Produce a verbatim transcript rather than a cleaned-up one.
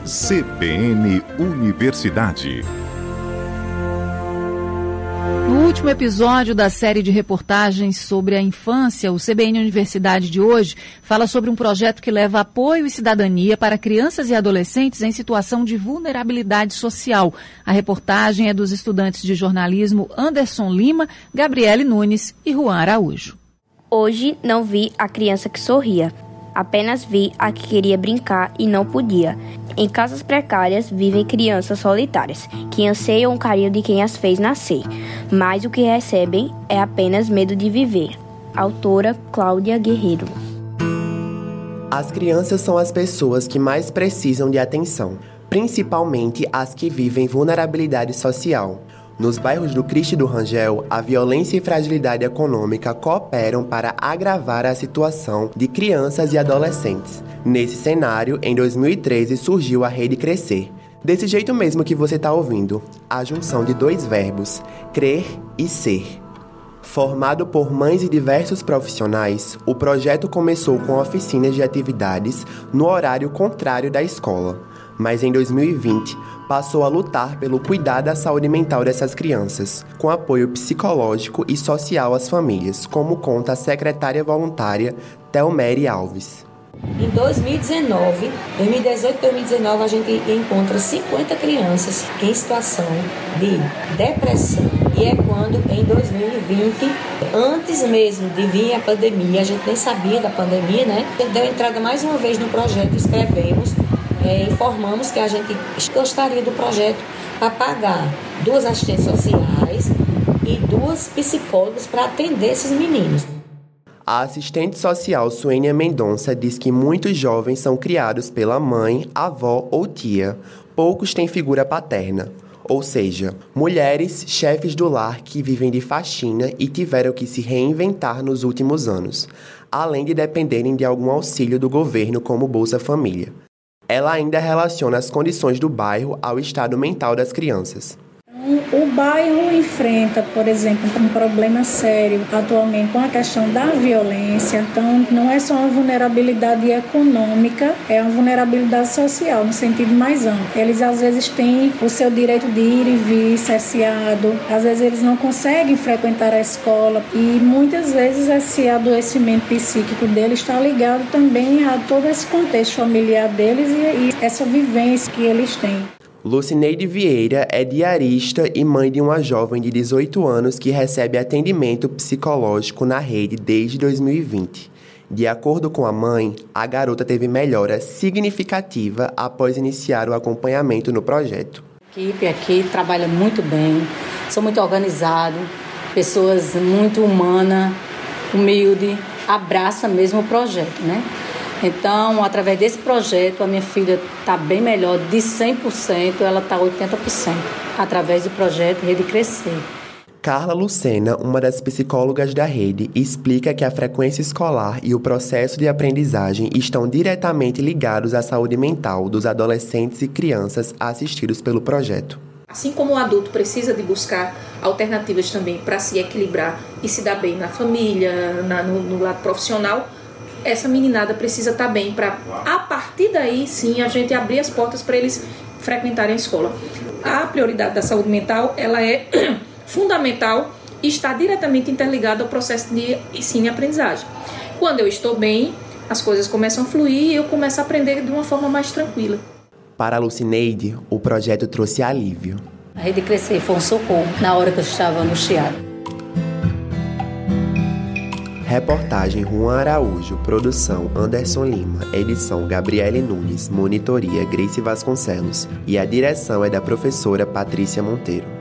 C B N Universidade. No último episódio da série de reportagens sobre a infância, o C B N Universidade de hoje fala sobre um projeto que leva apoio e cidadania para crianças e adolescentes em situação de vulnerabilidade social. A reportagem é dos estudantes de jornalismo Anderson Lima, Gabriele Nunes e Juan Araújo. Hoje não vi a criança que sorria, apenas vi a que queria brincar e não podia. Em casas precárias vivem crianças solitárias, que anseiam o carinho de quem as fez nascer, mas o que recebem é apenas medo de viver. Autora Cláudia Guerreiro. As crianças são as pessoas que mais precisam de atenção, principalmente as que vivem vulnerabilidade social. Nos bairros do Cristo e do Rangel, a violência e fragilidade econômica cooperam para agravar a situação de crianças e adolescentes. Nesse cenário, em dois mil e treze, surgiu a Rede Crescer. Desse jeito mesmo que você está ouvindo, a junção de dois verbos, crer e ser. Formado por mães e diversos profissionais, o projeto começou com oficinas de atividades no horário contrário da escola. Mas em dois mil e vinte, passou a lutar pelo cuidado da saúde mental dessas crianças, com apoio psicológico e social às famílias, como conta a secretária voluntária Thelmery Alves. Em dois mil e dezenove, dois mil e dezoito e dois mil e dezenove, a gente encontra cinquenta crianças em situação de depressão. E é quando, em dois mil e vinte, antes mesmo de vir a pandemia, a gente nem sabia da pandemia, né? A gente deu entrada mais uma vez no projeto, escrevemos, é, informamos que a gente gostaria do projeto para pagar duas assistentes sociais e duas psicólogas para atender esses meninos. A assistente social Suênia Mendonça diz que muitos jovens são criados pela mãe, avó ou tia. Poucos têm figura paterna, ou seja, mulheres chefes do lar que vivem de faxina e tiveram que se reinventar nos últimos anos, além de dependerem de algum auxílio do governo como Bolsa Família. Ela ainda relaciona as condições do bairro ao estado mental das crianças. O bairro enfrenta, por exemplo, um problema sério atualmente com a questão da violência. Então, não é só uma vulnerabilidade econômica, é uma vulnerabilidade social, no sentido mais amplo. Eles, às vezes, têm o seu direito de ir e vir cerceado, às vezes eles não conseguem frequentar a escola e, muitas vezes, esse adoecimento psíquico deles está ligado também a todo esse contexto familiar deles e, e essa vivência que eles têm. Lucineide Vieira é diarista e mãe de uma jovem de dezoito anos que recebe atendimento psicológico na rede desde dois mil e vinte. De acordo com a mãe, a garota teve melhora significativa após iniciar o acompanhamento no projeto. A equipe aqui trabalha muito bem, são muito organizados, pessoas muito humanas, humildes, abraça mesmo o projeto, né? Então, através desse projeto, a minha filha está bem melhor, de cem por cento, ela está oitenta por cento, através do projeto Rede Crescer. Carla Lucena, uma das psicólogas da rede, explica que a frequência escolar e o processo de aprendizagem estão diretamente ligados à saúde mental dos adolescentes e crianças assistidos pelo projeto. Assim como o adulto precisa de buscar alternativas também para se equilibrar e se dar bem na família, na, no, no lado profissional, essa meninada precisa estar bem para, a partir daí, sim, a gente abrir as portas para eles frequentarem a escola. A prioridade da saúde mental, ela é fundamental e está diretamente interligada ao processo de ensino e aprendizagem. Quando eu estou bem, as coisas começam a fluir e eu começo a aprender de uma forma mais tranquila. Para a Lucineide, o projeto trouxe alívio. A Rede Crescer foi um socorro na hora que eu estava angustiada. Reportagem Juan Araújo, produção Anderson Lima, edição Gabriele Nunes, monitoria Grace Vasconcelos e a direção é da professora Patrícia Monteiro.